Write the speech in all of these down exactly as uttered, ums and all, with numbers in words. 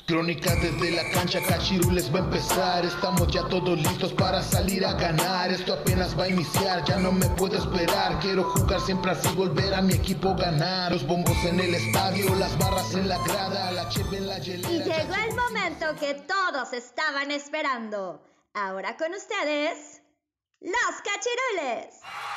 Crónica desde la cancha, Cachirules va a empezar. Estamos ya todos listos para salir a ganar. Esto apenas va a iniciar, ya no me puedo esperar. Quiero jugar siempre así, volver a mi equipo ganar. Los bombos en el estadio, las barras en la grada, la cheve en la hielera. Y llegó el momento que todos estaban esperando. Ahora con ustedes, los Cachirules.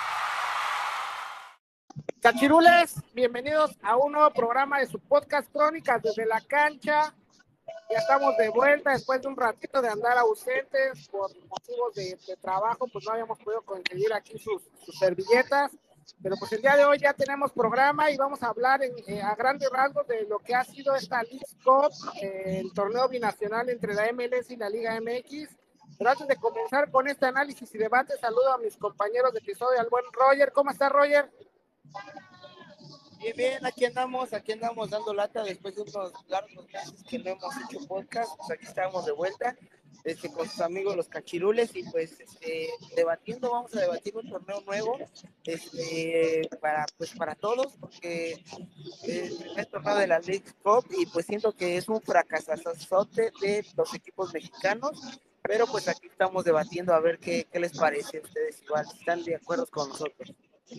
Cachirules, bienvenidos a un nuevo programa de su podcast Crónicas desde la cancha. Ya estamos de vuelta después de un ratito de andar ausentes por motivos de, de trabajo, pues no habíamos podido conseguir aquí sus, sus servilletas, pero pues el día de hoy ya tenemos programa y vamos a hablar en, eh, a grandes rasgos de lo que ha sido esta Leagues Cup, eh, el torneo binacional entre la M L S y la Liga M X. Pero antes de comenzar con este análisis y debate, saludo a mis compañeros de episodio, al buen Roger. ¿Cómo está, Roger? Bien, bien, aquí andamos, aquí andamos dando lata después de unos largos meses que no hemos hecho podcast. Pues aquí estamos de vuelta este, con sus amigos los Cachirules y pues este, debatiendo, vamos a debatir un torneo nuevo este, para, pues, para todos, porque es el primer torneo de la Leagues Cup y pues siento que es un fracasazote de los equipos mexicanos, pero pues aquí estamos debatiendo a ver qué, qué les parece a ustedes, igual, si están de acuerdo con nosotros.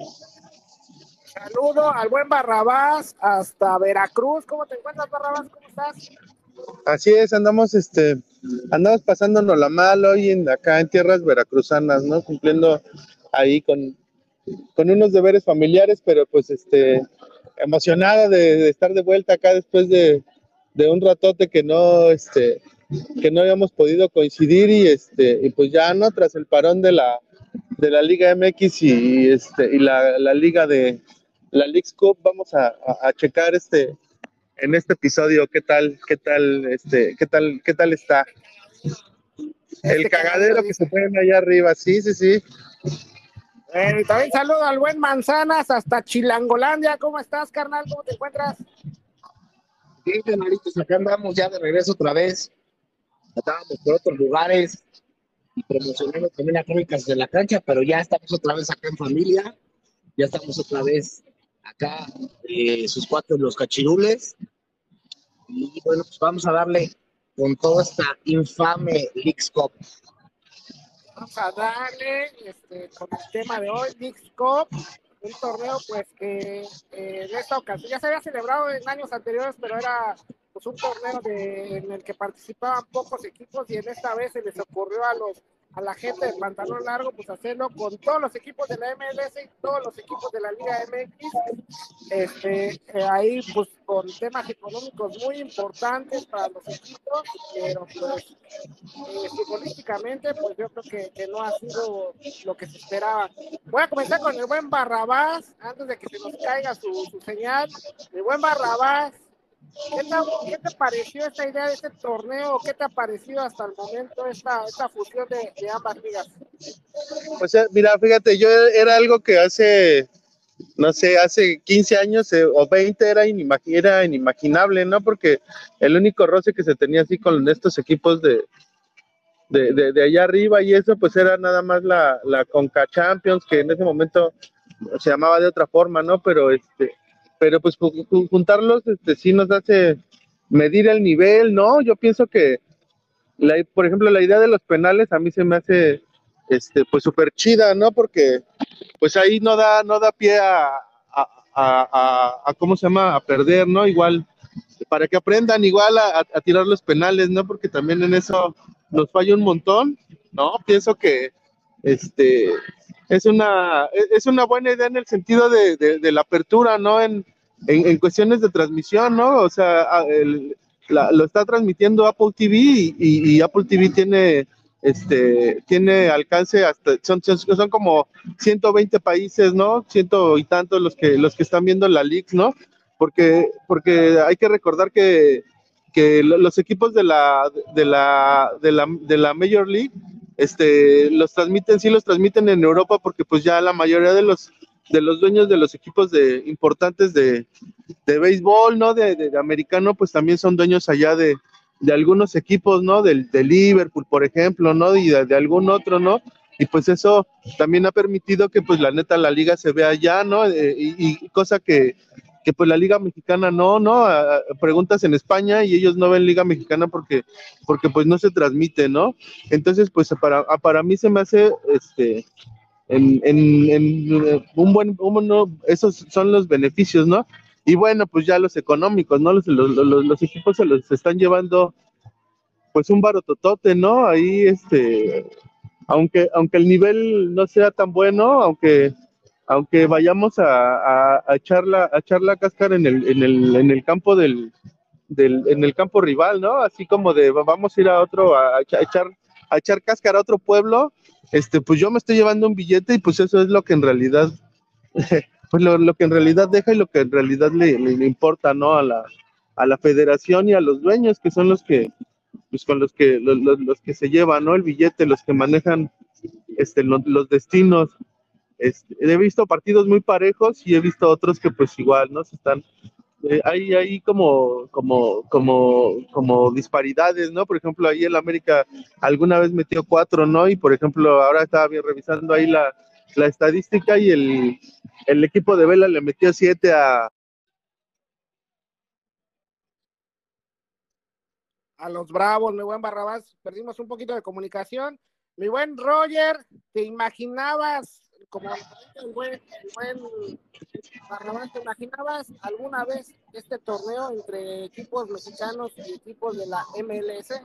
Saludo al buen Barrabás hasta Veracruz. ¿Cómo te encuentras, Barrabás? ¿Cómo estás? Así es, andamos este andamos pasándonos la mal hoy en acá en tierras veracruzanas, ¿no? Cumpliendo ahí con, con unos deberes familiares, pero pues este emocionada de, de estar de vuelta acá después de, de un ratote que no este que no habíamos podido coincidir y este y pues ya no tras el parón de la de la Liga M X y este y la, la Liga de la Leagues Cup, vamos a, a, a checar este en este episodio qué tal, qué tal, este, qué tal, qué tal está el este cagadero que se ponen allá arriba, sí, sí, sí. Eh, y también saludo al buen Manzanas hasta Chilangolandia. ¿Cómo estás, carnal? ¿Cómo te encuentras? Bien, canalitos, acá andamos ya de regreso otra vez. Estábamos por otros lugares y promocionando también las crónicas de la cancha, pero ya estamos otra vez acá en familia. Ya estamos otra vez acá, eh, sus cuates, los Cachirules. Y bueno, pues vamos a darle con toda esta infame Leagues Cup. Vamos a darle este, con el tema de hoy, Leagues Cup, un torneo pues que eh, en esta ocasión ya se había celebrado en años anteriores, pero era pues un torneo de, en el que participaban pocos equipos y en esta vez se les ocurrió a los a la gente del pantalón largo, pues hacerlo con todos los equipos de la M L S y todos los equipos de la Liga M X, este, eh, ahí pues con temas económicos muy importantes para los equipos, pero pues eh, futbolísticamente pues yo creo que, que no ha sido lo que se esperaba. Voy a comenzar con el buen Barrabás, antes de que se nos caiga su, su señal. El buen Barrabás, ¿Qué te, ¿Qué te pareció esta idea de este torneo? ¿Qué te ha parecido hasta el momento esta, esta fusión de, de ambas ligas? Pues mira, fíjate, yo era algo que hace, no sé, hace quince años eh, o veinte era, inimag- era inimaginable, ¿no? Porque el único roce que se tenía así con estos equipos de, de, de, de allá arriba y eso, pues era nada más la, la Conca Champions, que en ese momento se llamaba de otra forma, ¿no? Pero este... pero pues juntarlos este, sí nos hace medir el nivel, ¿no? Yo pienso que, la, por ejemplo, la idea de los penales a mí se me hace este, pues súper chida, ¿no? Porque pues ahí no da, no da pie a, a, a, a, a, ¿cómo se llama? A perder, ¿no? Igual, para que aprendan igual a, a tirar los penales, ¿no? Porque también en eso nos falla un montón, ¿no? Pienso que este... es una, es una buena idea en el sentido de, de, de la apertura, ¿no? En, en, en cuestiones de transmisión, ¿no? O sea, el, la, lo está transmitiendo Apple T V y, y, y Apple T V tiene, este, tiene alcance hasta, son, son como ciento veinte países, ¿no? Ciento y tantos los que, los que están viendo la League, ¿no? Porque, porque hay que recordar que, que los equipos de la, de la, de la, de la Major League Este, los transmiten, sí los transmiten en Europa porque pues ya la mayoría de los de los dueños de los equipos de importantes de, de béisbol, ¿no? De, de, de americano, pues también son dueños allá de, de algunos equipos, ¿no? Del de Liverpool, por ejemplo, ¿no? Y de, de algún otro, ¿no? Y pues eso también ha permitido que pues la neta la liga se vea allá, ¿no? Eh, y, y cosa que que pues la Liga Mexicana no, ¿no? A- a- preguntas en España y ellos no ven Liga Mexicana porque, porque pues no se transmite, ¿no? Entonces, pues para, para mí se me hace, este, en, en, en eh, un buen, un, no, esos son los beneficios, ¿no? Y bueno, pues ya los económicos, ¿no? Los, los, los, los equipos se los están llevando, pues un barototote, ¿no? Ahí, este, aunque, aunque el nivel no sea tan bueno, aunque, aunque vayamos a, a, a echar la, a echar la cáscara en el, en el, en el campo del, del, en el campo rival, ¿no? Así como de vamos a ir a otro, a, a echar, a echar cáscara a otro pueblo, este, pues yo me estoy llevando un billete y pues eso es lo que en realidad, pues lo, lo que en realidad deja y lo que en realidad le, le, le importa, ¿no? A la, a la federación y a los dueños que son los que, pues con los que, los, los, los que se llevan, ¿no? El billete, los que manejan este, los, los destinos. Este, he visto partidos muy parejos y he visto otros que pues igual, ¿no? Se están, eh, hay, hay como, como, como, como disparidades, ¿no? Por ejemplo, ahí el América alguna vez metió cuatro, ¿no? Y por ejemplo, ahora estaba bien revisando ahí la, la estadística y el, el equipo de Vela le metió siete a... A los Bravos, mi buen Barrabás, perdimos un poquito de comunicación. Mi buen Roger, ¿te imaginabas, como el buen, el buen Barrabás, ¿te imaginabas alguna vez este torneo entre equipos mexicanos y equipos de la M L S?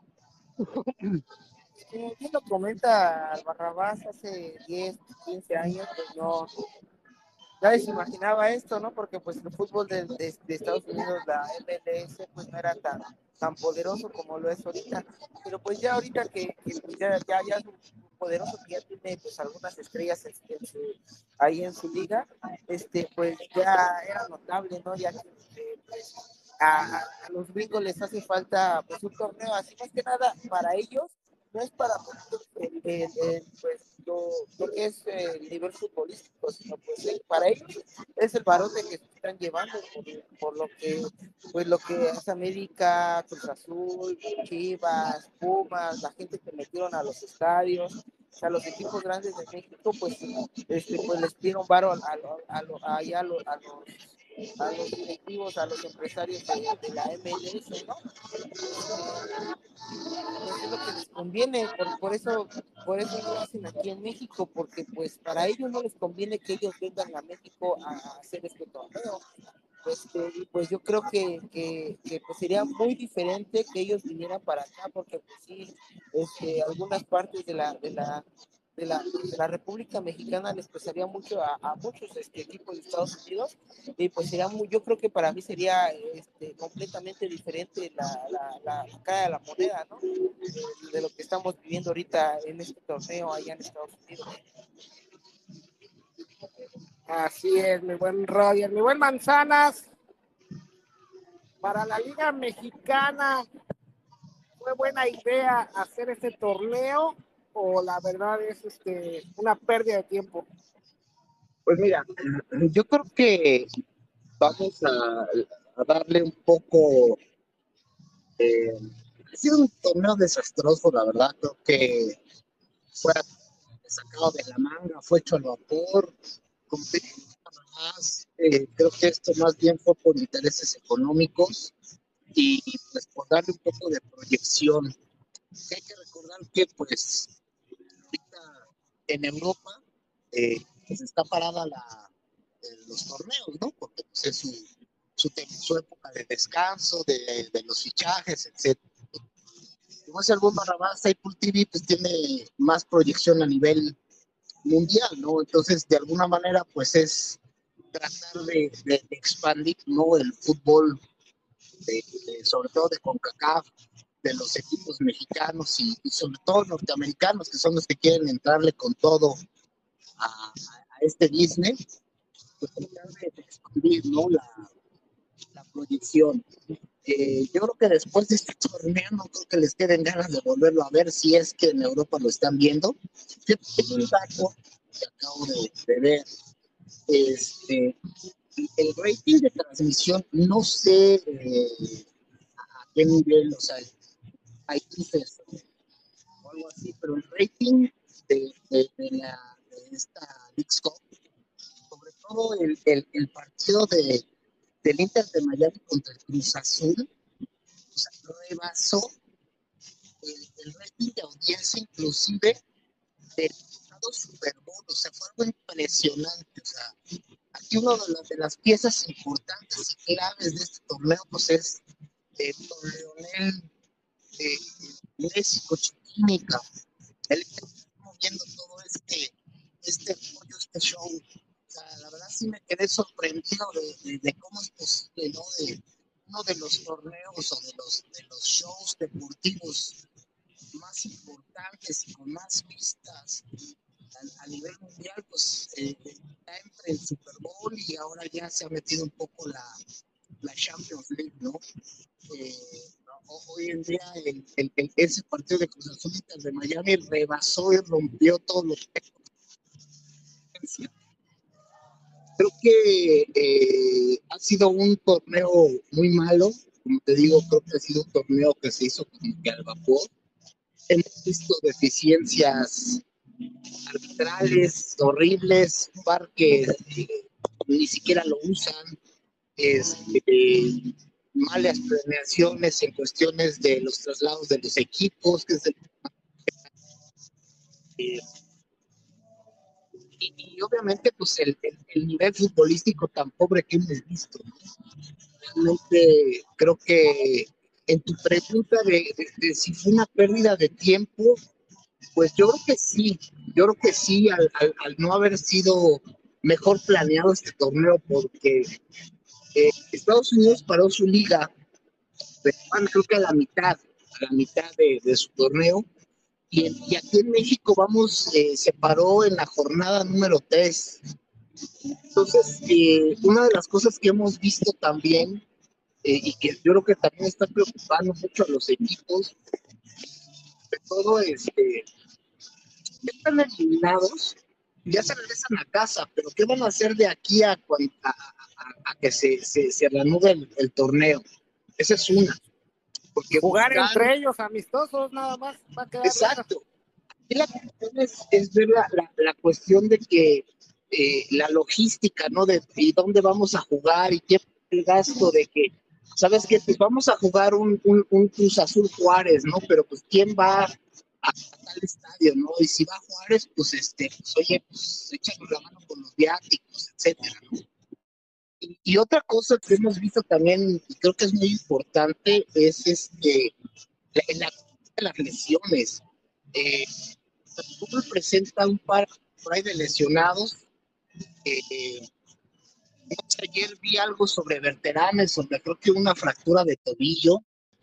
Como bien lo comenta Barrabás hace diez, quince años, pues no, nadie se imaginaba esto, ¿no? Porque pues el fútbol de, de, de Estados Unidos, la M L S, pues no era tan, tan poderoso como lo es ahorita. Pero pues ya ahorita que, que pues ya, ya, ya es un poderoso que ya tiene pues algunas estrellas en, en su, ahí en su liga, este, pues ya era notable, ¿no? Ya que eh, pues, a, a, a los gringos les hace falta pues un torneo así más que nada para ellos, no es para el, el, el, pues lo, lo que es el nivel futbolístico, sino pues el, para ellos es el barote que se están llevando por, por lo que pues lo que es América, Cruz Azul, Chivas, Pumas, la gente que metieron a los estadios, o sea, los equipos grandes de México, pues, este, pues les dieron varo a, a, a, a, a, a los a los directivos, a los empresarios de, de la M L S, ¿no? Este, pues es lo que les conviene, por, por eso por eso no lo hacen aquí en México, porque pues para ellos no les conviene que ellos vengan a México a hacer este torneo. Este, y pues yo creo que, que, que pues sería muy diferente que ellos vinieran para acá, porque pues sí, este, algunas partes de la, de la de la, de la República Mexicana les pesaría mucho a, a muchos este, equipos de Estados Unidos, y pues sería muy, yo creo que para mí sería este, completamente diferente la, la, la, la cara de la moneda, ¿no? De, de lo que estamos viviendo ahorita en este torneo allá en Estados Unidos. Así es, mi buen Roger, mi buen Manzanas. Para la Liga Mexicana, ¿fue buena idea hacer este torneo o la verdad es este, una pérdida de tiempo? Pues mira, yo creo que vamos a, a darle un poco. Eh, ha sido un torneo desastroso, la verdad. Creo que fue sacado de la manga, fue hecho al vapor. Como te digo, más, eh, creo que esto más bien fue por intereses económicos y pues por darle un poco de proyección. Hay que recordar que pues ahorita en Europa eh, pues está parada la, eh, los torneos, ¿no? Porque pues, es su, su, su época de descanso, de, de los fichajes, etcétera. Como si algún Barrabás, Apple T V pues tiene más proyección a nivel mundial, ¿no? Entonces, de alguna manera, pues es tratar de, de, de expandir, ¿no? El fútbol, de, de, sobre todo de CONCACAF, de los equipos mexicanos y, y sobre todo norteamericanos, que son los que quieren entrarle con todo a, a, a este Disney, pues tratar de, de expandir, ¿no? La, la proyección. Eh, yo creo que después de este torneo no creo que les queden ganas de volverlo a ver si es que en Europa lo están viendo. Hay un dato que acabo de, de ver. Este, el rating de transmisión, no sé eh, a qué nivel, o sea, hay cifras o algo así, pero el rating de, de, de, la, de esta Leagues Cup, sobre todo el, el, el partido de, del Inter de Miami contra el Cruz Azul, o sea, rebasó el, el rating de audiencia inclusive del pasado Super Bowl, o sea, fue algo impresionante, o sea, aquí una de, la, de las piezas importantes y claves de este torneo, pues es eh, don Lionel eh, Messi, Cochiquímica, él está moviendo todo este, este rollo, este show. O sea, la verdad sí me quedé sorprendido de, de, de cómo es posible, ¿no? De uno de los torneos o de los, de los shows deportivos más importantes y con más vistas a, a nivel mundial, pues eh, está entre el Super Bowl y ahora ya se ha metido un poco la, la Champions League, ¿no? Eh, hoy en día el, el, el, ese partido de Cruz Azul de Miami rebasó y rompió todos los récords. Creo que eh, ha sido un torneo muy malo, como te digo, creo que ha sido un torneo que se hizo como que al vapor. Hemos visto deficiencias arbitrales horribles, un bar que eh, ni siquiera lo usan, este, eh, malas planeaciones en cuestiones de los traslados de los equipos, que es el, eh, y, y obviamente pues el, el, el nivel futbolístico tan pobre que hemos visto, ¿no? Realmente creo que en tu pregunta de, de, de si fue una pérdida de tiempo, pues yo creo que sí, yo creo que sí, al, al, al no haber sido mejor planeado este torneo, porque eh, Estados Unidos paró su liga, pero van, creo que a la mitad, a la mitad de, de su torneo, y, en, y aquí en México vamos, eh, se paró en la jornada número tres. Entonces, eh, una de las cosas que hemos visto también, eh, y que yo creo que también está preocupando mucho a los equipos, sobre todo este, están eliminados, ya se regresan a casa, pero ¿qué van a hacer de aquí a, a, a, a que se, se, se reanude el, el torneo? Esa es una. Porque jugar buscan... entre ellos amistosos nada más va a quedar. Exacto. Y la cuestión es, es ver la, la, la cuestión de que eh, la logística, ¿no? De y dónde vamos a jugar y qué el gasto de que, ¿sabes qué? Pues vamos a jugar un, un, un Cruz Azul Juárez, ¿no? Pero pues ¿quién va a, a tal estadio, ¿no? Y si va Juárez, pues este, pues oye, pues échanos la mano con los viáticos, etcétera, ¿no? Y, y otra cosa que hemos visto también, y creo que es muy importante, es este, la, la, las lesiones. Eh, el fútbol presenta un par por ahí de lesionados. Eh, ayer vi algo sobre Berterame, sobre creo que una fractura de tobillo.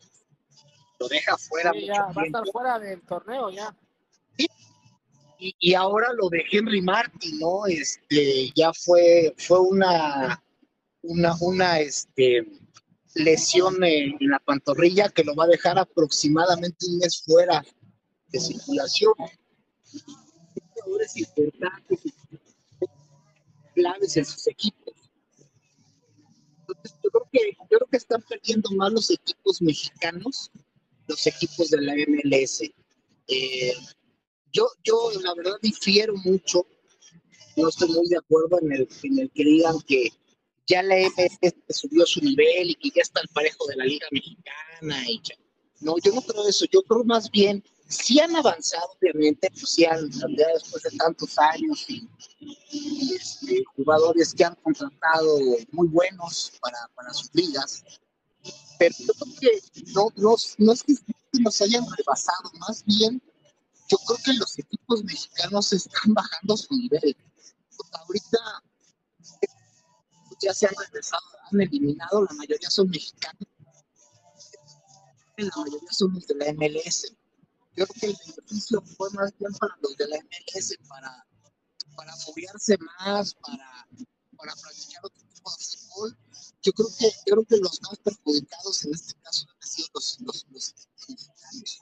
Lo deja fuera sí, mucho ya, tiempo. va a estar fuera del torneo ya. Sí. Y, y ahora lo de Henry Martin, ¿no? Este, ya fue, fue una, una, una este, lesión en, en la pantorrilla que lo va a dejar aproximadamente un mes fuera de circulación. Jugadores importantes, claves en sus equipos. Entonces, yo creo que, yo creo que están perdiendo más los equipos mexicanos, los equipos de la M L S. Eh, yo, yo, la verdad, difiero mucho. No estoy muy de acuerdo en el, en el que digan que ya la M L S subió su nivel y que ya está al parejo de la Liga Mexicana. Y ya. No, yo no creo eso. Yo creo más bien, sí han avanzado, obviamente, pues sí han, ya después de tantos años y, y este, jugadores que han contratado muy buenos para, para sus ligas. Pero yo creo que no, no, no es que nos hayan rebasado, más bien yo creo que los equipos mexicanos están bajando su nivel. Pues ahorita ya se han regresado, han eliminado, la mayoría son mexicanos, la mayoría son los de la M L S. Yo creo que el beneficio fue más bien para los de la M L S, para, para foguearse más, para, para practicar otro tipo de fútbol. Yo creo que, yo creo que los más perjudicados en este caso han sido los, los, los mexicanos.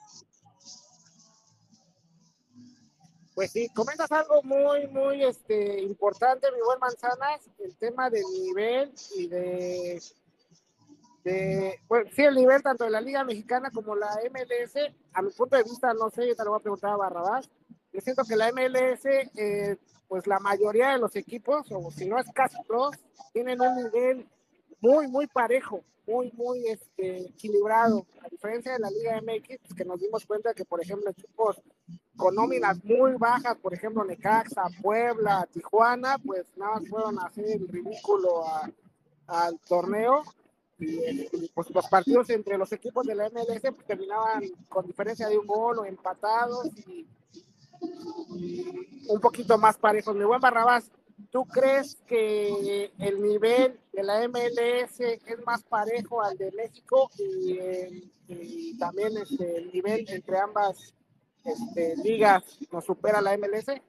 Pues sí, comentas algo muy, muy este, importante, mi buen Manzanas, el tema del nivel y de, de, bueno, sí, el nivel tanto de la Liga Mexicana como la M L S, a mi punto de vista, no sé, yo te lo voy a preguntar a Barrabás, yo siento que la M L S, eh, pues la mayoría de los equipos, o si no es casi todos, tienen un nivel muy, muy parejo, muy, muy este, equilibrado, a diferencia de la Liga M X, pues, que nos dimos cuenta que, por ejemplo, equipos con nóminas muy bajas, por ejemplo, Necaxa, Puebla, Tijuana, pues nada más fueron a hacer el ridículo a, al torneo, y, y pues los partidos entre los equipos de la M L S pues, terminaban con diferencia de un gol o empatados, y, y un poquito más parejos. Mi buen Barrabás, ¿tú crees que el nivel de la M L S es más parejo al de México y, eh, y también este, el nivel entre ambas este, ligas nos supera la M L S?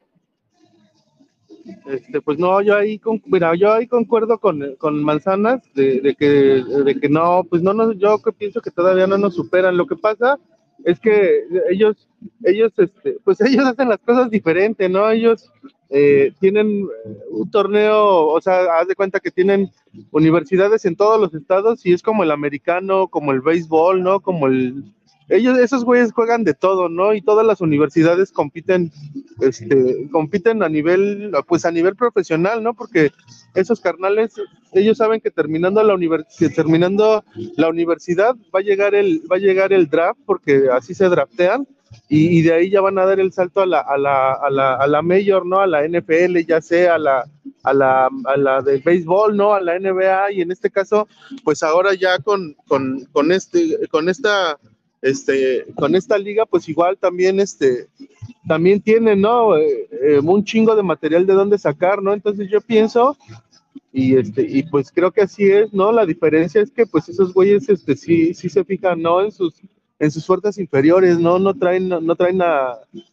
Este, pues no, yo ahí, con, mira, yo ahí concuerdo con, con Manzanas de, de, que, de que no, pues no, no, yo que pienso que todavía no nos superan. Lo que pasa es que ellos, ellos, este, pues ellos hacen las cosas diferentes, ¿no? Ellos eh, tienen un torneo, o sea, haz de cuenta que tienen universidades en todos los estados y es como el americano, como el béisbol, ¿no? Como el... Ellos, esos güeyes juegan de todo, ¿no? Y todas las universidades compiten, este, compiten a nivel, pues a nivel profesional, ¿no? Porque esos carnales, ellos saben que terminando la univers que terminando la universidad va a llegar el, va a llegar el draft, porque así se draftean, y, y de ahí ya van a dar el salto a la, a la, a la, a la Major, ¿no? A la N F L, ya sea a la, a la, a la de béisbol, ¿no? A la N B A, y en este caso, pues ahora ya con, con, con este, con esta Este, con esta liga, pues igual también, este, también tienen, ¿no? Eh, eh, un chingo de material de dónde sacar, ¿no? Entonces yo pienso, y este, y pues creo que así es, ¿no? La diferencia es que, pues esos güeyes, este, sí, sí se fijan, ¿no? En sus, en sus fuerzas inferiores, ¿no? No traen, no, no traen a,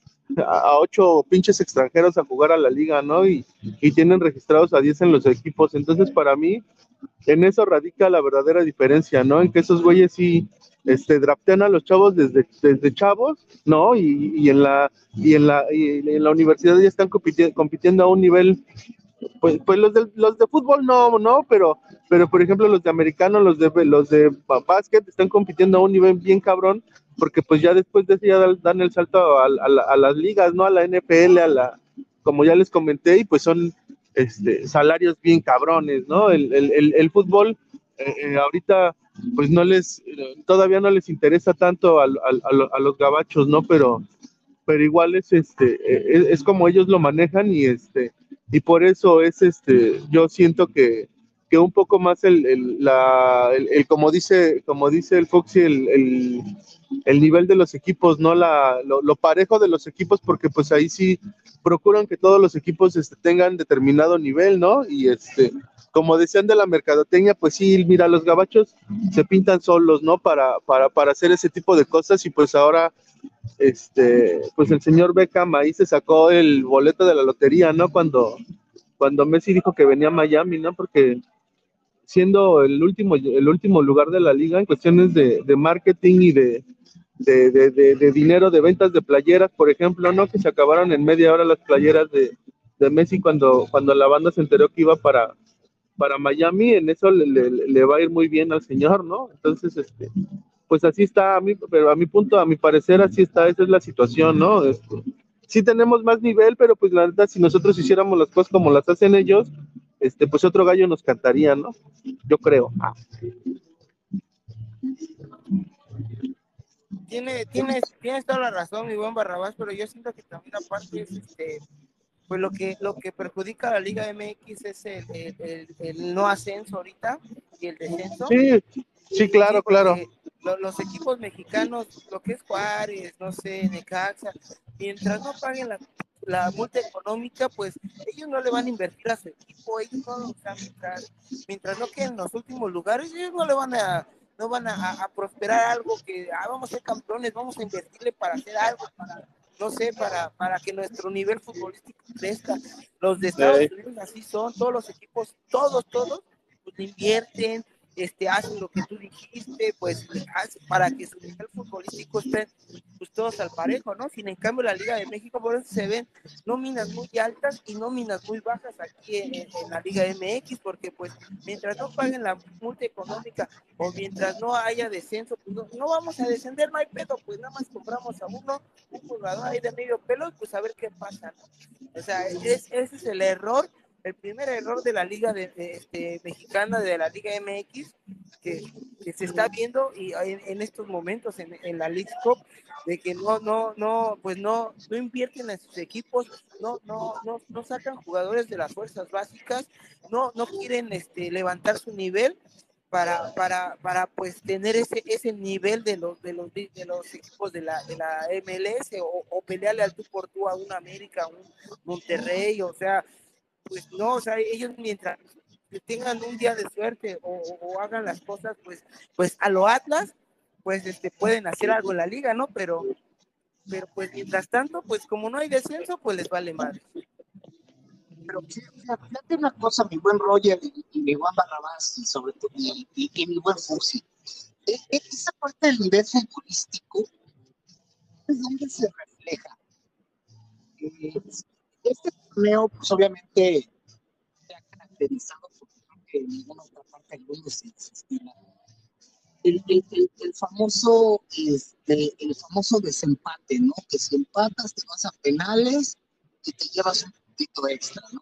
a ocho pinches extranjeros a jugar a la liga, ¿no? Y, y tienen registrados a diez en los equipos. Entonces, para mí, en eso radica la verdadera diferencia, ¿no? En que esos güeyes sí este, draftean a los chavos desde, desde chavos, ¿no? Y, y en la y en la y en la universidad ya están compitiendo, compitiendo a un nivel, pues, pues los de los de fútbol no, no, pero pero por ejemplo los de americano, los de los de básquet están compitiendo a un nivel bien cabrón, porque pues ya después de eso ya dan el salto a, a, a las ligas, ¿no? A la N F L, a la, como ya les comenté, y pues son este, salarios bien cabrones, ¿no? El, el, el, el fútbol eh, eh, ahorita pues no les, eh, todavía no les interesa tanto a, a, a, a los gabachos, ¿no? Pero, pero igual es, este, es, es como ellos lo manejan y, este, y por eso es, este, yo siento que, que un poco más el, el, la, el, el como dice, como dice el Foxy, el, el, el nivel de los equipos, no la, lo, lo parejo de los equipos, porque pues ahí sí procuran que todos los equipos este, tengan determinado nivel, ¿no? Y este, como decían de la mercadotecnia, pues sí, mira, los gabachos se pintan solos, ¿no? Para, para, para hacer ese tipo de cosas, y pues ahora, este, pues el señor Beckham ahí se sacó el boleto de la lotería, ¿no? Cuando, cuando Messi dijo que venía a Miami, ¿no? Porque siendo el último, el último lugar de la liga en cuestiones de, de marketing y de, de, de, de, de dinero, de ventas de playeras, por ejemplo, ¿no? Que se acabaron en media hora las playeras de, de Messi cuando, cuando la banda se enteró que iba para, para Miami. En eso le, le, le va a ir muy bien al señor, ¿no? Entonces, este, pues así está, a mí, pero a mi punto, a mi parecer, así está, esa es la situación, ¿no? Este, sí tenemos más nivel, pero pues la verdad, si nosotros hiciéramos las cosas como las hacen ellos, este, pues otro gallo nos cantaría, ¿no? Yo creo. Ah. Tiene, tienes, tienes toda la razón, mi buen Barrabás, pero yo siento que también aparte es este, pues lo que, lo que perjudica a la Liga M X es el, el, el, el no ascenso ahorita y el descenso. Sí, sí, claro, sí, claro. Lo, los equipos mexicanos, lo que es Juárez, no sé, Necaxa, mientras no paguen la, la multa económica, pues ellos no le van a invertir a su equipo, ellos no lo van a mientras, mientras no queden en los últimos lugares, ellos no le van a no van a, a prosperar algo que ah, vamos a ser campeones, vamos a invertirle para hacer algo, para, no sé, para, para que nuestro nivel futbolístico crezca. Los de Estados sí. Unidos así son, todos los equipos, todos, todos, pues invierten, este, hacen lo que tú dijiste, pues para que su nivel futbolístico esté pues todos al parejo, ¿no? Sin en cambio la Liga de México, por eso se ven nóminas muy altas y nóminas muy bajas aquí en, en la Liga M X, porque pues mientras no paguen la multa económica o mientras no haya descenso, pues no, no vamos a descender, no hay pedo, pues nada más compramos a uno, un jugador ahí de medio pelo, pues a ver qué pasa, ¿no? O sea, es, ese es el error el primer error de la liga de, de, este, mexicana, de la Liga M X, que, que se está viendo y en, en estos momentos en, en la League Cup, de que no, no, no, pues no, no invierten en sus equipos, no, no, no, no sacan jugadores de las fuerzas básicas, no, no quieren este, levantar su nivel para, para, para pues tener ese, ese nivel de los, de los, de los equipos de la, de la M L S, o, o pelearle al tú por tú a un América, a un Monterrey, o sea, pues no, o sea, ellos mientras tengan un día de suerte o, o, o hagan las cosas, pues, pues a lo Atlas, pues este, pueden hacer algo en la liga, ¿no? Pero, pero pues mientras tanto, pues como no hay descenso, pues les vale madre. Pero fíjate una cosa, mi buen Roger y, y mi buen Barrabás, y sobre todo, y, y, y mi buen Fusi. E, esa parte del nivel futbolístico es donde se refleja. Eh, este torneo, pues obviamente, se ha caracterizado por que en ninguna otra parte del mundo se existía. El, el, el, el famoso este, el famoso desempate, ¿no? Que si empatas te vas a penales y te llevas un puntito extra, ¿no?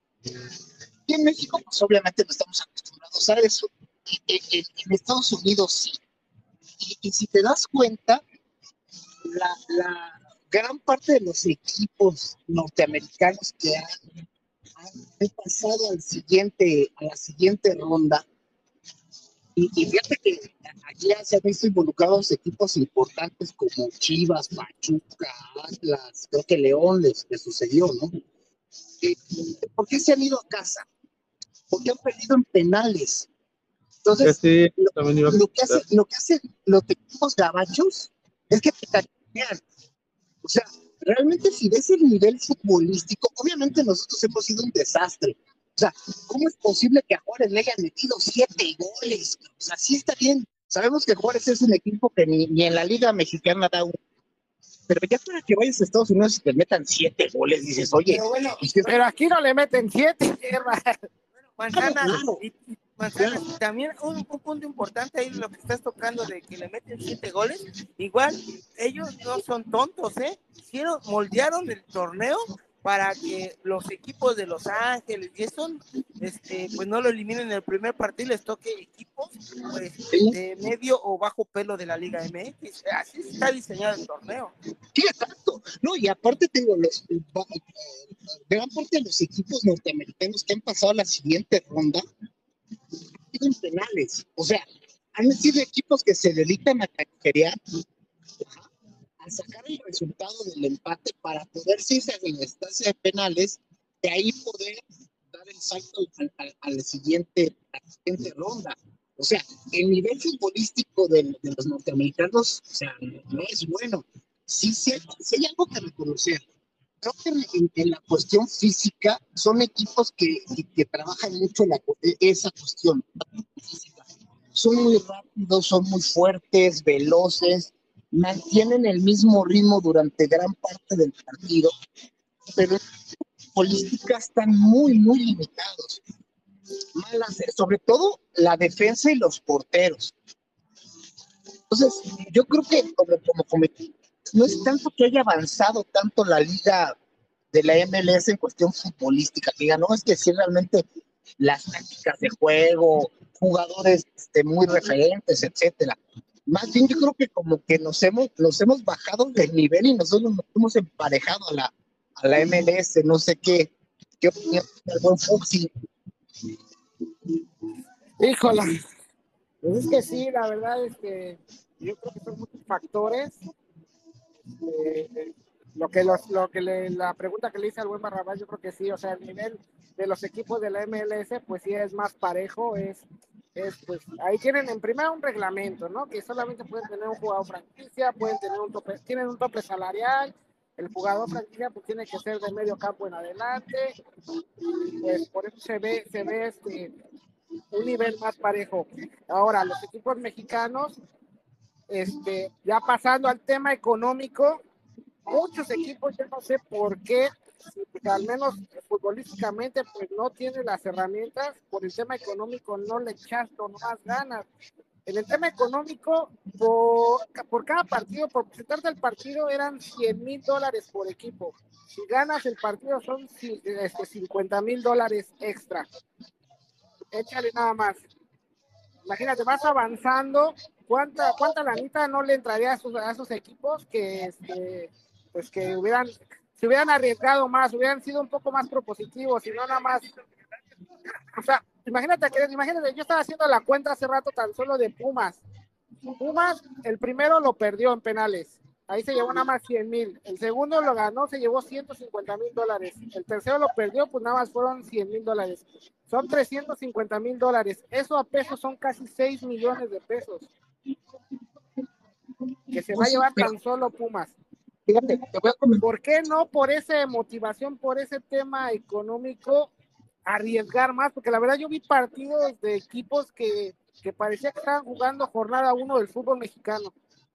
Y en México, pues obviamente no estamos acostumbrados a eso. Y, y, y en Estados Unidos sí. Y, y si te das cuenta, la, la gran parte de los equipos norteamericanos que han, han pasado al siguiente, a la siguiente ronda, y, y fíjate que allí se han visto involucrados equipos importantes como Chivas, Pachuca, Atlas, creo que León les, les sucedió, ¿no? Eh, ¿Por qué se han ido a casa? Porque han perdido en penales. Entonces, sí, lo, lo, que hace, lo que hacen los equipos gabachos es que te cachetean. O sea, realmente si ves el nivel futbolístico, obviamente nosotros hemos sido un desastre. O sea, ¿cómo es posible que a Juárez le hayan metido siete goles? O sea, sí está bien. Sabemos que Juárez es un equipo que ni, ni en la Liga Mexicana da un... Pero ya para que vayas a Estados Unidos y te metan siete goles, dices, oye... Pero, bueno, es que... pero aquí no le meten siete, bueno, Manzana, claro. y, Manzana, claro. También un, un punto importante ahí, lo que estás tocando de que le meten siete goles, igual ellos no son tontos, ¿eh? Hicieron, moldearon el torneo para que los equipos de Los Ángeles y eso, este, pues no lo eliminen en el primer partido, les toque equipos pues, de medio o bajo pelo de la Liga M X. Así está diseñado el torneo. Sí, exacto. No, y aparte tengo los gran parte de los equipos norteamericanos que han pasado a la siguiente ronda tienen penales. O sea, han sido equipos que se dedican a cachetear, a sacar el resultado del empate para poder irse a la instancia de penales, de ahí poder dar el salto a, a, a, la, siguiente, a la siguiente ronda. O sea, el nivel futbolístico de, de los norteamericanos, o sea, no es bueno. Sí, sí, sí hay algo que reconocer. Creo que en, en la cuestión física son equipos que, que, que trabajan mucho la, esa cuestión física. Son muy rápidos, son muy fuertes, veloces, mantienen el mismo ritmo durante gran parte del partido, pero en política están muy, muy limitados. Malas, sobre todo la defensa y los porteros. Entonces, yo creo que como, como cometí, no es tanto que haya avanzado tanto la liga de la M L S en cuestión futbolística, que diga, no, es que sí realmente las tácticas de juego, jugadores este, muy referentes, etcétera. Más bien yo creo que como que nos hemos, nos hemos bajado del nivel y nosotros nos hemos emparejado a la, a la M L S, no sé qué, qué opinión tiene el buen Fuxi. Híjola, pues es que sí, la verdad es que yo creo que son muchos factores. Eh, lo que los, lo que le, la pregunta que le hice al buen Barrabás, yo creo que sí, o sea, el nivel de los equipos de la M L S, pues sí es más parejo, es, es pues ahí tienen en primera un reglamento, ¿no? Que solamente pueden tener un jugador franquicia, pueden tener un tope, tienen un tope salarial, el jugador franquicia pues tiene que ser de medio campo en adelante, y pues por eso se ve, se ve este un nivel más parejo. Ahora, los equipos mexicanos, este, ya pasando al tema económico, muchos equipos, yo no sé por qué, si, al menos futbolísticamente, pues no tienen las herramientas, por el tema económico no le echas no más ganas. en el tema económico, por, por cada partido, por presentarte el partido, eran cien mil dólares por equipo. Si ganas el partido, son este, cincuenta mil dólares extra. Échale nada más. Imagínate, vas avanzando. ¿Cuánta, cuánta lanita no le entraría a esos, a esos equipos que, este, pues que hubieran, se hubieran arriesgado más, hubieran sido un poco más propositivos y no nada más? O sea, imagínate, que, imagínate, yo estaba haciendo la cuenta hace rato tan solo de Pumas. Pumas, el primero lo perdió en penales. Ahí se llevó nada más cien mil. El segundo lo ganó, se llevó ciento cincuenta mil dólares. El tercero lo perdió, pues nada más fueron cien mil dólares. Son trescientos cincuenta mil dólares. Eso a pesos son casi seis millones de pesos. Que se va a llevar tan solo Pumas. Fíjate, te voy a comentar. ¿Por qué no por esa motivación, por ese tema económico, arriesgar más? Porque la verdad yo vi partidos de equipos que, que parecía que estaban jugando jornada uno del fútbol mexicano.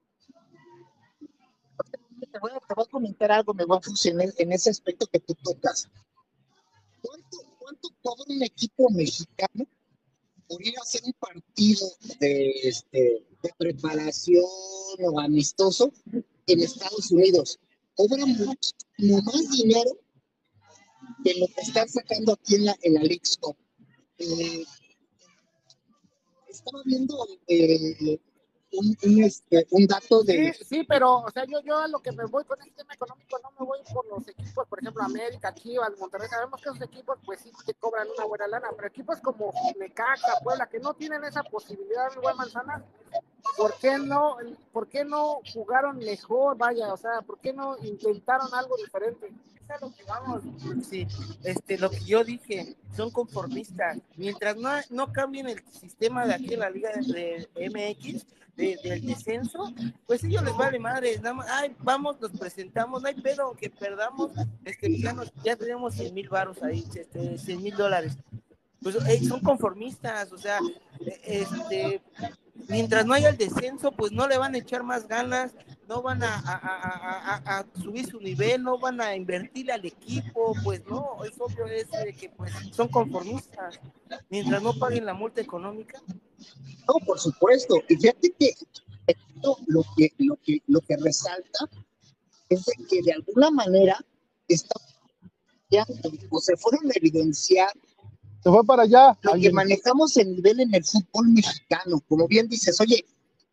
Te voy a, te voy a comentar algo, me voy a funcionar en ese aspecto que tú tocas. ¿Cuánto, cuánto cobra un equipo mexicano por ir a hacer un partido de, este, de preparación o amistoso en Estados Unidos? Cobran muchísimo más dinero que lo que están sacando aquí en la, en la Leagues Cup. Eh, estaba viendo eh, un, un, este, un dato de... Sí, sí, pero, o sea, yo, yo a lo que me voy con este tema económico no me voy por los equipos, por ejemplo, América, Chivas, Monterrey. Sabemos que esos equipos, pues sí, te cobran una buena lana, pero equipos como Necaxa, Puebla, que no tienen esa posibilidad, mi buen Manzana, ¿por qué no, por qué no jugaron mejor? Vaya, o sea, ¿por qué no intentaron algo diferente? Es a lo que vamos, sí, este, lo que yo dije, son conformistas. Mientras no, no cambien el sistema de aquí en la Liga de, de M X, de, del descenso, pues a ellos les vale madre, nada más, ay, vamos, nos presentamos, no hay pedo, aunque perdamos, este, ya, nos, ya tenemos cien mil varos ahí, este, cien mil dólares. Pues eh, son conformistas, o sea, este, mientras no haya el descenso, pues no le van a echar más ganas, no van a, a, a, a, a subir su nivel, no van a invertirle al equipo, pues no, es obvio es eh, que pues son conformistas, mientras no paguen la multa económica. No, por supuesto, y fíjate que esto lo que, lo que, lo que resalta es de que de alguna manera está ya, o se fueron a evidenciar Se fue para allá. lo que manejamos el nivel en el fútbol mexicano. Como bien dices, oye,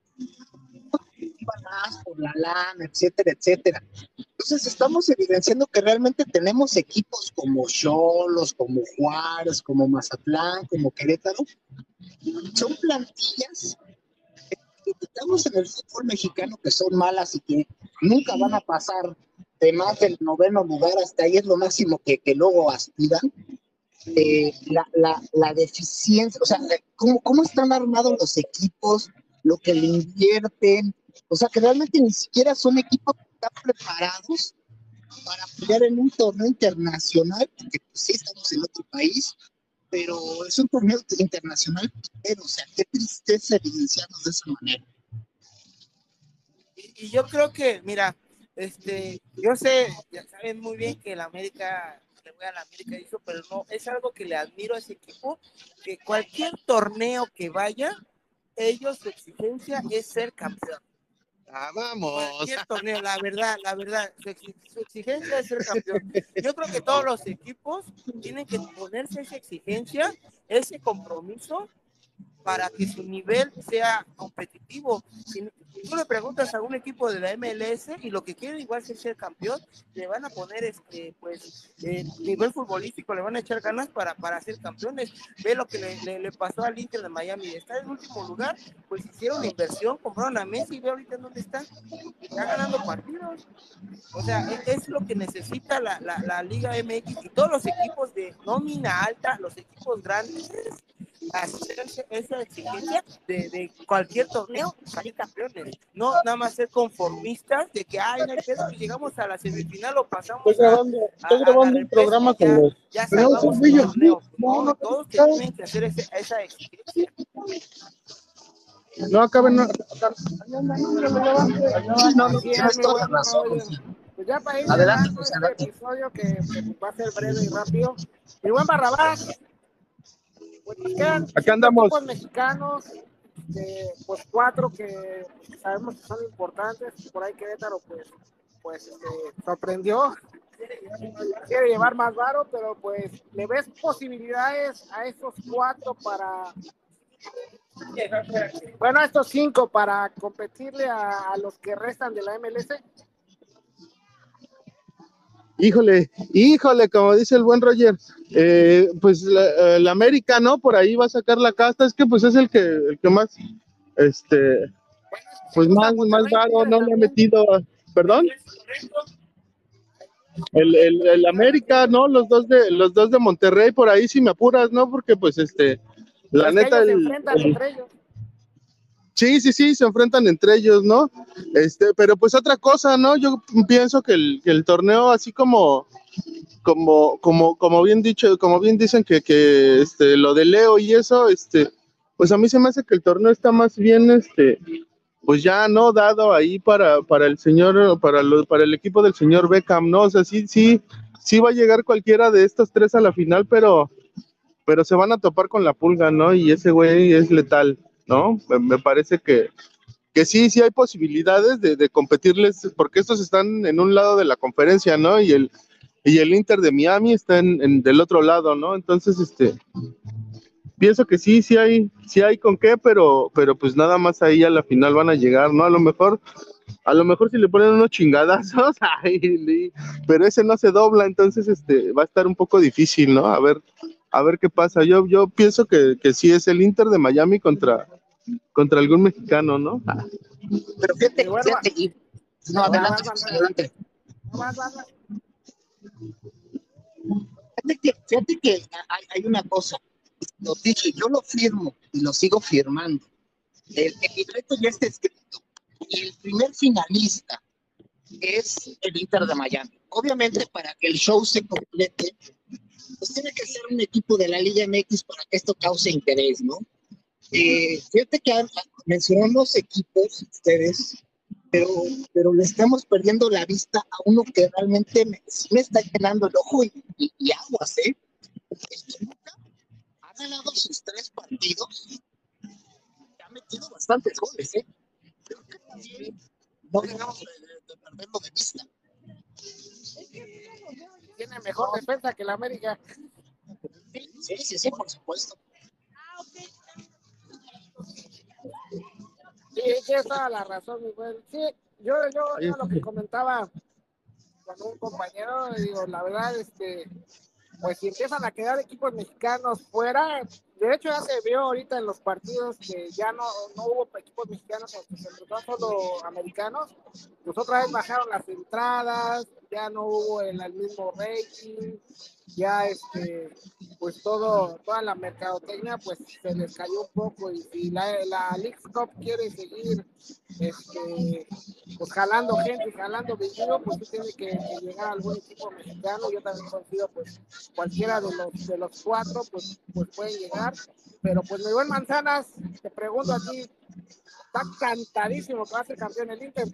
más por la lana, etcétera, etcétera. Entonces estamos evidenciando que realmente tenemos equipos como Xolos, como Juárez, como Mazatlán, como Querétaro. Son plantillas que estamos en el fútbol mexicano que son malas y que nunca van a pasar de más del noveno lugar, hasta ahí es lo máximo que, que luego aspiran. Eh, la, la, la deficiencia, o sea, ¿cómo, cómo están armados los equipos, lo que le invierten, o sea, que realmente ni siquiera son equipos que están preparados para pelear en un torneo internacional, porque pues, sí estamos en otro país, pero es un torneo internacional, pero, o sea, qué tristeza evidenciarnos de esa manera. Y, y yo creo que, mira, este, yo sé, ya saben muy bien que la América, le voy a la América, hizo, pero no, es algo que le admiro a ese equipo, que cualquier torneo que vaya, ellos, su exigencia es ser campeón. Ah, vamos. Cualquier torneo, la verdad, la verdad, su, ex, su exigencia es ser campeón. Yo creo que todos los equipos tienen que ponerse esa exigencia, ese compromiso, para que su nivel sea competitivo. Si tú le preguntas a un equipo de la M L S y lo que quiere igual es ser campeón, le van a poner este pues eh, nivel futbolístico, le van a echar ganas para, para ser campeones. Ve lo que le, le, le pasó al Inter de Miami, está en último lugar, pues hicieron una inversión, compraron a Messi y ve ahorita en dónde está, está ganando partidos. O sea, es lo que necesita la, la, la Liga M X y todos los equipos de nómina alta, los equipos grandes, hacer esa exigencia de, de cualquier torneo, salir campeones, no nada más ser conformistas de que ay, no hay pedo, llegamos a la semifinal o pasamos Estoy grabando, a, estoy grabando un programa con los... ya salvamos el torneo. No, no, todos tienen que hacer ese, esa exigencia. No acaben, no. No, no, tienes toda la razón. Pues ya para ir Adelante, cerrando pues, este adelante. episodio que, que va a ser breve y rápido. Mi buen Barrabás, pues nos quedan Acá andamos. equipos mexicanos, este, pues cuatro que sabemos que son importantes, por ahí Querétaro pues, pues este, sorprendió, quiere llevar más varo, pero pues le ves posibilidades a esos cuatro para, bueno, a estos cinco para competirle a, a los que restan de la M L S. Híjole, híjole, como dice el buen Roger, eh, pues la, la América, ¿no? Por ahí va a sacar la casta, es que pues es el que, el que más, este, pues más, más varo, no le ha metido, perdón. El, el, el América, ¿no? Los dos de, los dos de Monterrey, por ahí si me apuras, ¿no? Porque pues este, la Es neta, que ellos se el, enfrentan el, entre ellos. Sí, sí, sí, se enfrentan entre ellos, ¿no? Este, pero pues otra cosa, ¿no? Yo pienso que el, que el torneo, así como, como, como, como bien dicho, como bien dicen que, que este, lo de Leo y eso, este, pues a mí se me hace que el torneo está más bien, este, pues ya no dado ahí para, para el señor, para lo, para el equipo del señor Beckham, ¿no? O sea, sí, sí, sí va a llegar cualquiera de estos tres a la final, pero, pero se van a topar con la pulga, ¿no? Y ese güey es letal, ¿no? Me, me parece que, que sí, sí hay posibilidades de, de competirles, porque estos están en un lado de la conferencia, ¿no? Y el, y el Inter de Miami está en, en del otro lado, ¿no? Entonces, este, pienso que sí, sí hay, sí hay con qué, pero, pero pues nada más ahí a la final van a llegar, ¿no? A lo mejor, a lo mejor si le ponen unos chingadazos, ay, pero ese no se dobla, entonces este, va a estar un poco difícil, ¿no? A ver, a ver qué pasa. Yo, yo pienso que, que sí es el Inter de Miami contra, contra algún mexicano, ¿no? Pero fíjate, Y bueno, fíjate, y, no, adelante, vas, vas, adelante. vas, vas, vas. Fíjate que, fíjate que hay, hay una cosa, lo dije, yo lo firmo y lo sigo firmando. El, el libreto ya está escrito. Y el primer finalista es el Inter de Miami. Obviamente, para que el show se complete, pues tiene que ser un equipo de la Liga M X para que esto cause interés, ¿no? Eh, fíjate que mencionamos equipos, ustedes, pero, pero le estamos perdiendo la vista a uno que realmente me, sí me está llenando el ojo y, y, y aguas, ¿eh? El Toluca ha ganado sus tres partidos y ha metido bastantes goles, ¿eh? Creo que también no dejamos de, de, de perderlo de vista. Tiene mejor defensa que la América. Sí, sí, sí, por supuesto. Sí, tienes toda la razón, mi buen. Sí, yo, yo, yo lo que comentaba con un compañero, digo, la verdad, este, pues si empiezan a quedar equipos mexicanos fuera, de hecho ya se vio ahorita en los partidos que ya no, no hubo equipos mexicanos, porque se enfrentaron solo americanos, pues otra vez bajaron las entradas, ya no hubo el, el mismo rating, ya este, pues todo, toda la mercadotecnia pues se les cayó un poco, y si la, la Leagues Cup quiere seguir este, pues jalando gente y jalando dinero, pues sí tiene que, que llegar a algún equipo mexicano. Yo también considero pues cualquiera de los de los cuatro pues, pues pueden llegar, pero pues mi buen Manzanas, te pregunto a ti, está cantadísimo que va a ser campeón el Inter.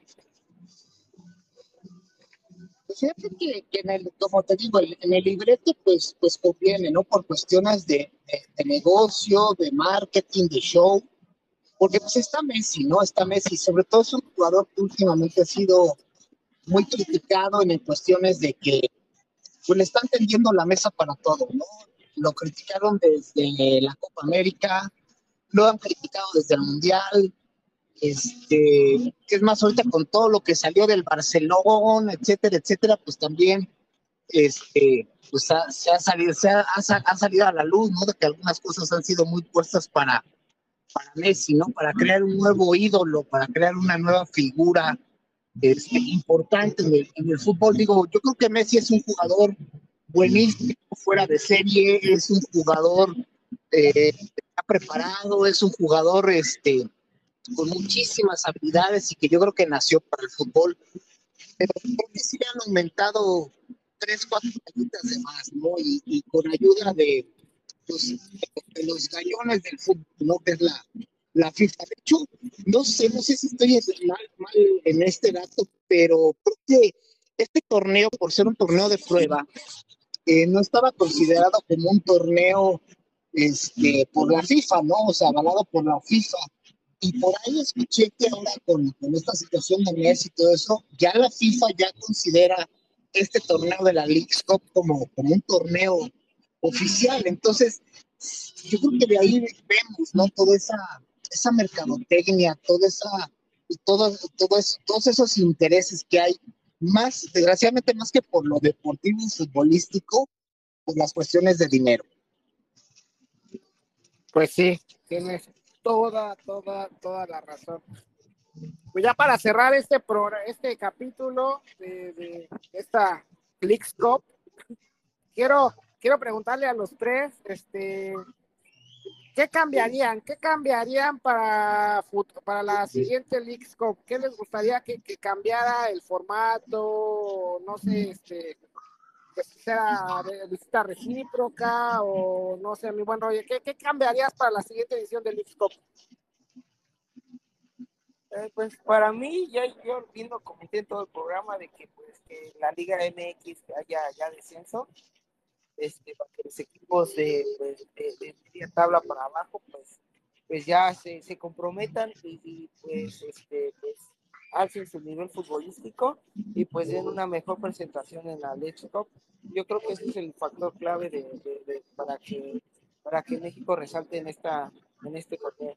Fíjate que, que en el, como te digo, en el libreto pues, pues conviene, ¿no? Por cuestiones de, de, de negocio, de marketing, de show, porque pues está Messi, ¿no? Está Messi, sobre todo es un jugador que últimamente ha sido muy criticado en cuestiones de que pues le están tendiendo la mesa para todo, ¿no? Lo criticaron desde la Copa América, lo han criticado desde el Mundial, este, es más, ahorita con todo lo que salió del Barcelona, etcétera, etcétera, pues también este, pues ha, se ha salido, se ha, ha, ha salido a la luz, ¿no? De que algunas cosas han sido muy puestas para, para Messi, ¿no? Para crear un nuevo ídolo, para crear una nueva figura este, importante en el, en el fútbol. Digo, yo creo que Messi es un jugador buenísimo, fuera de serie, es un jugador eh, está preparado, es un jugador este, con muchísimas habilidades y que yo creo que nació para el fútbol, pero creo que sí le han aumentado tres, cuatro añitas de más, ¿no? Y, y con ayuda de, pues, de los gallones del fútbol, ¿no? Que es la, la FIFA. De hecho, no sé, no sé si estoy mal, mal en este dato, pero creo que este torneo, por ser un torneo de prueba, eh, no estaba considerado como un torneo este, por la FIFA, ¿no? O sea, avalado por la FIFA. Y por ahí escuché que ahora con, con esta situación de Messi y todo eso, ya la FIFA ya considera este torneo de la Leagues Cup como, como un torneo oficial. Entonces, yo creo que de ahí vemos, ¿no? Toda esa, esa mercadotecnia, toda esa, y todo, todo eso, todos esos intereses que hay, más, desgraciadamente, más que por lo deportivo y futbolístico, por las cuestiones de dinero. Pues sí, tienes toda, toda, toda la razón. Pues ya para cerrar este programa, este capítulo de, de esta Leagues Cup, quiero, quiero preguntarle a los tres, este, ¿qué cambiarían? ¿Qué cambiarían para, para la siguiente Leagues Cup? ¿Qué les gustaría que, que cambiara el formato? No sé, este, que sea visita recíproca o no sé, mi buen Roger, ¿qué, qué cambiarías para la siguiente edición del Leagues Cup? Eh, pues para mí, ya yo viendo, comenté en todo el programa de que pues que la Liga M X haya ya descenso, este, para que los equipos de, pues, de, de media tabla para abajo, pues, pues ya se, se comprometan y, y pues, este, pues alcen su nivel futbolístico y pues den una mejor presentación en la Leagues Cup. Yo creo que ese es el factor clave de, de, de, para que para que México resalte en esta en este torneo.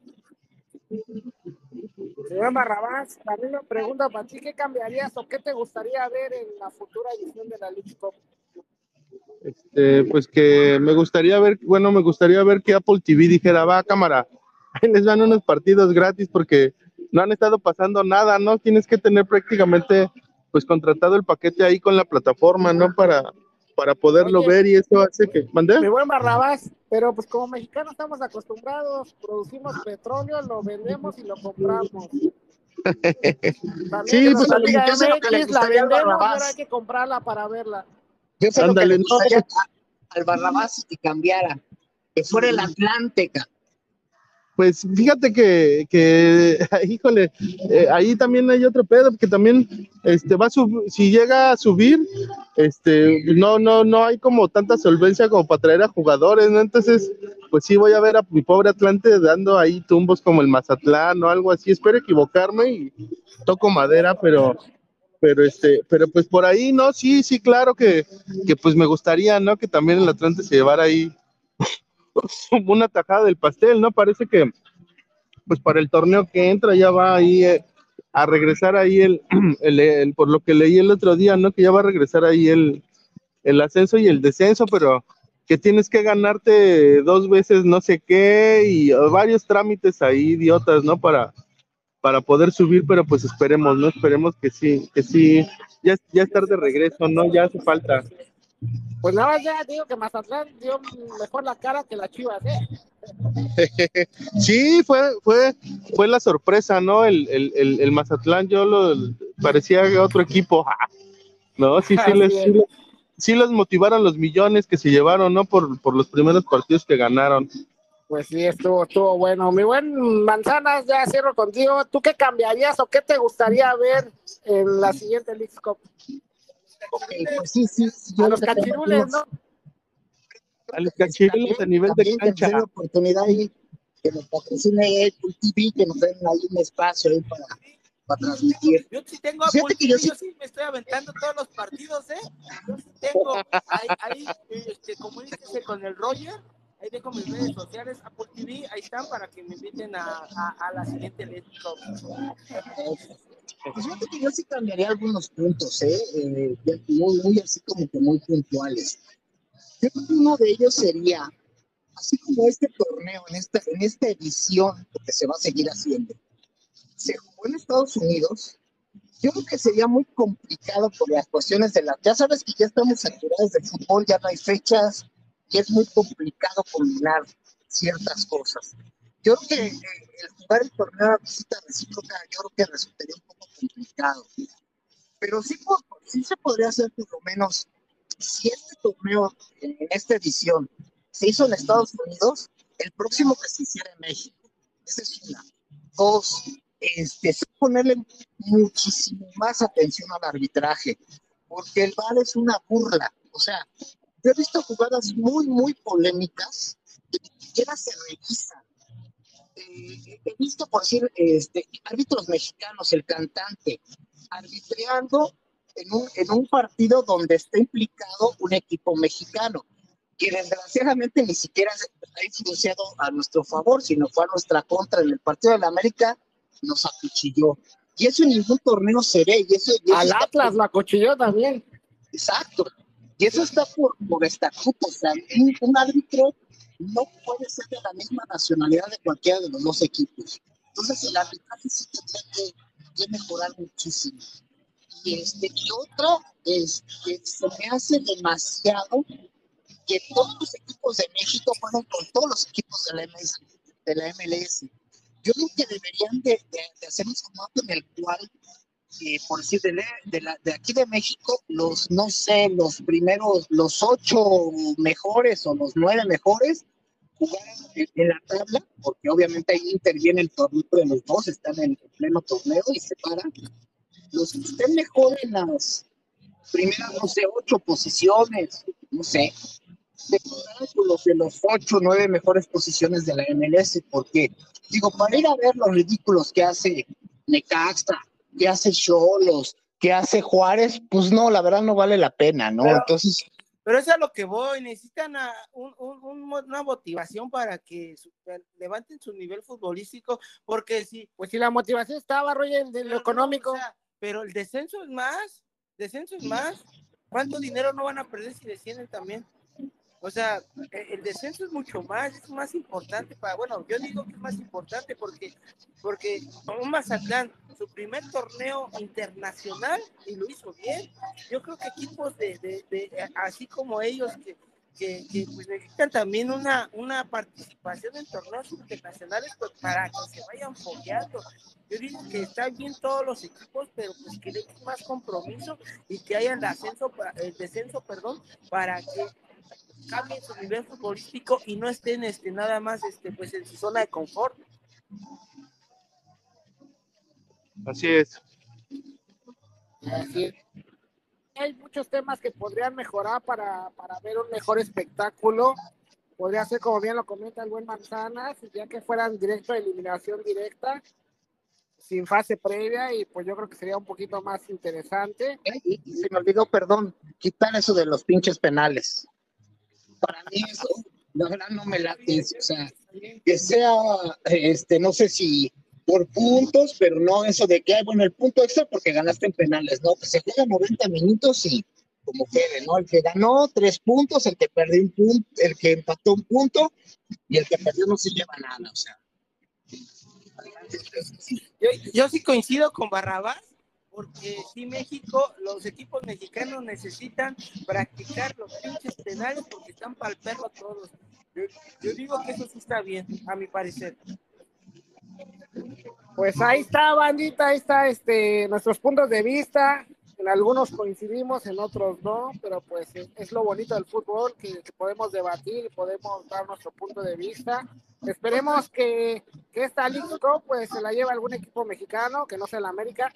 Señor Barrabás, también una pregunta para ti, ¿qué cambiarías o qué te gustaría ver en la futura edición de la Leagues Cup? Este, pues que me gustaría ver, bueno, me gustaría ver que Apple T V dijera, va, cámara, ahí les dan unos partidos gratis porque no han estado pasando nada, ¿no? Tienes que tener prácticamente, pues, contratado el paquete ahí con la plataforma, ¿no? Para, para poderlo Oye, ver y eso hace que, ¿mandé? mi buen Barrabás, pero pues como mexicanos estamos acostumbrados, producimos petróleo, lo vendemos y lo compramos. También Sí, que pues, nuestra Yo sé, Liga yo sé lo que le M X la gustaría al vendemos y ahora hay Barrabás. que comprarla para verla. Yo sé lo que ándale, le no, gustaría a- al Barrabás que cambiara, que fuera el Atlántica. pues fíjate que, que híjole, eh, ahí también hay otro pedo, porque también este va a sub, si llega a subir, este, no, no, no hay como tanta solvencia como para traer a jugadores, ¿no? Entonces, pues sí voy a ver a mi pobre Atlante dando ahí tumbos como el Mazatlán o algo así, espero equivocarme y toco madera, pero, pero este, pero pues por ahí, no, sí, sí, claro que, que pues me gustaría, ¿no? Que también el Atlante se llevara ahí como una tajada del pastel, ¿no? Parece que pues para el torneo que entra ya va ahí eh, a regresar ahí el, el, el, por lo que leí el otro día, ¿no? Que ya va a regresar ahí el, el ascenso y el descenso, pero que tienes que ganarte dos veces no sé qué y varios trámites ahí idiotas, ¿no? Para, para poder subir, pero pues esperemos, ¿no? Esperemos que sí, que sí, ya, ya estar de regreso, ¿no? Ya hace falta. Pues nada más ya digo que Mazatlán dio mejor la cara que las Chivas, ¿eh? Sí, fue, fue, fue la sorpresa, ¿no? El, el, el, el Mazatlán, yo lo parecía otro equipo, ¿no? Sí, sí, les, sí, sí les motivaron los millones que se llevaron, ¿no? Por, por los primeros partidos que ganaron. Pues sí, estuvo, estuvo bueno. Mi buen Manzanas, ya cierro contigo. ¿Tú qué cambiarías o qué te gustaría ver en la siguiente Leagues Cup? Okay, pues sí, sí, sí, A yo los cachirules, ¿no? A los cachirules a nivel de también que nos cancha. den la oportunidad ahí, que nos patrocine Apple T V, que nos den ahí un espacio ahí para, para transmitir. Yo sí tengo Fíjate Apple que T V, yo sí- yo sí me estoy aventando todos los partidos, ¿eh? Yo sí tengo, ahí, ahí este, comuníquese con el Roger, ahí dejo mis redes sociales, Apple T V, ahí están para que me inviten a, a, a la siguiente Leagues Cup. Pues fíjate que yo sí cambiaría algunos puntos, ¿eh? Eh, ya muy, muy así como que muy puntuales. Yo creo que uno de ellos sería, así como este torneo, en esta, en esta edición que se va a seguir haciendo, se jugó en Estados Unidos. Yo creo que sería muy complicado por las cuestiones de la... Ya sabes que ya estamos saturados de fútbol, ya no hay fechas, y es muy complicado combinar ciertas cosas. Yo creo que eh, el jugar el torneo a visita recíproca, yo creo que resultaría un poco complicado. Pero sí, po- sí se podría hacer por lo menos, si este torneo, en esta edición, se hizo en Estados Unidos, el próximo que se hiciera en México. Esa es una. Dos, este, sí ponerle muchísimo más atención al arbitraje, porque el V A R es una burla. O sea, yo he visto jugadas muy, muy polémicas que ni siquiera se revisan. eh, he visto, por decir, este, árbitros mexicanos, el cantante, arbitreando en un, en un partido donde está implicado un equipo mexicano, que desgraciadamente ni siquiera ha influenciado a nuestro favor, sino fue a nuestra contra. En el partido de la América nos acuchilló. Y eso en ningún torneo se ve. Y eso, y eso Al Atlas por... lo acuchilló también. Exacto. Y eso está por, por estatuto. O sea, un, un árbitro no puede ser de la misma nacionalidad de cualquiera de los dos equipos. Entonces el arbitraje sí tendría que, que mejorar muchísimo. Y, este, y otra es que se me hace demasiado que todos los equipos de México juegan con todos los equipos de la M S, de la M L S. Yo creo que deberían de, de, de hacer un formato en el cual, eh, por decir, de, de, la, de aquí de México, los, no sé, los primeros, los ocho mejores o los nueve mejores jugaran en, en la tabla, porque obviamente ahí interviene el torneo de los dos, están en pleno torneo y se paran. Los que estén mejor en las primeras, no sé, ocho posiciones, no sé, se comparan con los de los ocho, nueve mejores posiciones de la M L S, porque, digo, para ir a ver los ridículos que hace Necaxa, que hace Xolos, que hace Juárez, pues no, la verdad no vale la pena, ¿no? Pero, Entonces... Pero es a lo que voy, necesitan a un, un, un, una motivación para que su, levanten su nivel futbolístico, porque si... Pues si la motivación estaba, Roger, de lo económico. No, o sea, pero el descenso es más, descenso es más. ¿Cuánto dinero no van a perder si descienden también? O sea, el descenso es mucho más, es más importante para, bueno, yo digo que es más importante porque, porque un Mazatlán, su primer torneo internacional, y lo hizo bien. Yo creo que equipos de, de, de así como ellos, que, que, que pues necesitan también una, una participación en torneos internacionales, pues para que se vayan fogueando. Yo digo que están bien todos los equipos, pero pues que le den más compromiso y que haya el ascenso, el descenso, perdón, para que cambien su nivel futbolístico y no estén este, nada más este, pues en su zona de confort. Así es. Así es. Hay muchos temas que podrían mejorar para, para ver un mejor espectáculo. Podría ser, como bien lo comenta el buen Manzanas, ya que fueran directo de eliminación directa, sin fase previa, y pues yo creo que sería un poquito más interesante. Y, y se me olvidó, perdón, quitar eso de los pinches penales. Para mí eso, la verdad no me late, o sea, que sea, este, no sé si por puntos, pero no eso de que, bueno, el punto extra porque ganaste en penales, no, que se juega noventa minutos y como quede, ¿no? El que ganó tres puntos, el que perdió un punto, el que empató un punto y el que perdió no se lleva nada, o sea. Yo, yo sí coincido con Barrabás, porque sí México, los equipos mexicanos necesitan practicar los pinches penales porque están para el perro todos. Yo, yo digo que eso sí está bien, a mi parecer. Pues ahí está, bandita, ahí está este, nuestros puntos de vista. En algunos coincidimos, en otros no, pero pues es lo bonito del fútbol, que, que podemos debatir y podemos dar nuestro punto de vista. Esperemos que, que esta League Cup pues se la lleve algún equipo mexicano, que no sea el América.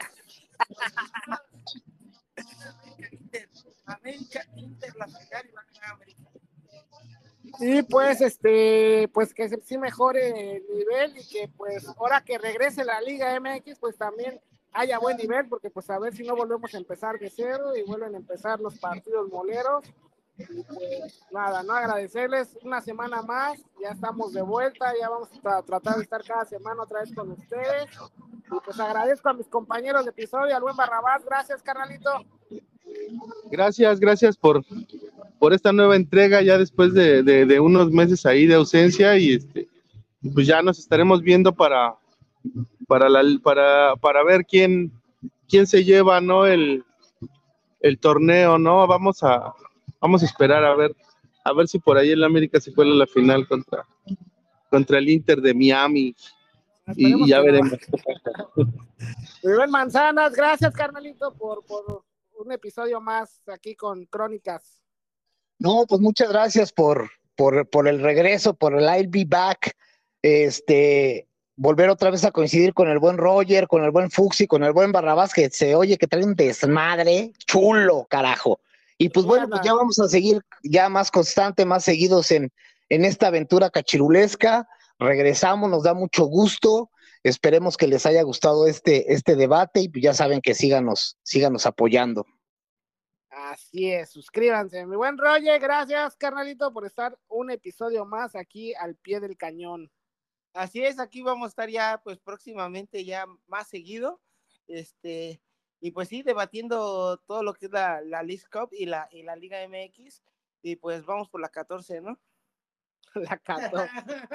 América, Inter, la final y la América. Y pues este, pues que sí mejore el nivel y que pues ahora que regrese la Liga M X pues también haya buen nivel, porque pues a ver si no volvemos a empezar de cero y vuelven a empezar los partidos moleros. Y pues nada, no agradecerles una semana más, ya estamos de vuelta, ya vamos a tratar de estar cada semana otra vez con ustedes. Y pues agradezco a mis compañeros de episodio, al buen Barrabás, gracias carnalito. Gracias, gracias por, por esta nueva entrega ya después de, de, de unos meses ahí de ausencia y este, pues ya nos estaremos viendo para para la para, para ver quién quién se lleva, ¿no? el, el torneo, ¿no? Vamos a vamos a esperar a ver a ver si por ahí el América se cuela a la final contra contra el Inter de Miami y, y ya veremos. No. Muy bien, Manzanas, gracias carnalito por, por un episodio más aquí con Crónicas. No, pues muchas gracias por, por, por el regreso, por el I'll be back, este, volver otra vez a coincidir con el buen Roger, con el buen Fuxi, con el buen Barrabás, que se oye que trae un desmadre chulo, carajo. Y pues bueno, pues ya vamos a seguir ya más constante, más seguidos en, en esta aventura cachirulesca. regresamos, nos da mucho gusto. Esperemos que les haya gustado este, este debate y ya saben que síganos, síganos apoyando. Así es, suscríbanse. Mi buen Roger, gracias, carnalito, por estar un episodio más aquí al pie del cañón. Así es, aquí vamos a estar ya, pues próximamente ya más seguido, este, y pues sí, debatiendo todo lo que es la, la League Cup y la, y la Liga M X, y pues vamos por la catorce, ¿no? La catorce.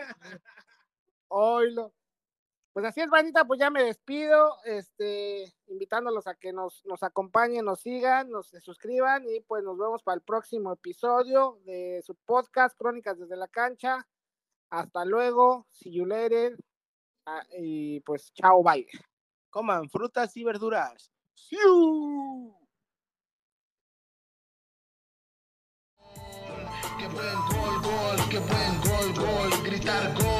Oilo. Pues así es, bandita, pues ya me despido, este, invitándolos a que nos, nos acompañen, nos sigan, nos se suscriban y pues nos vemos para el próximo episodio de su podcast Crónicas desde la Cancha. Hasta luego, see you later, ah, y pues chao, bye. Coman frutas y verduras. ¡Sí! Qué buen gol, gol, qué buen gol, gol, gritar gol.